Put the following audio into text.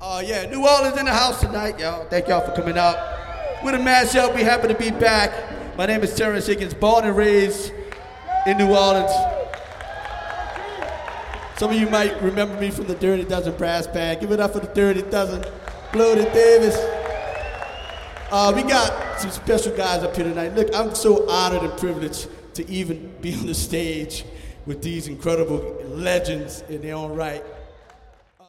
Yeah, New Orleans in the house tonight, y'all. Thank y'all for coming out. With a mashup, we happy to be back. My name is Terrence Higgins, born and raised in New Orleans. Some of you might remember me from the Dirty Dozen Brass Band. Give it up for the Dirty Dozen. Bloody Davis. We got some special guys up here tonight. Look, I'm so honored and privileged to even be on the stage with these incredible legends in their own right.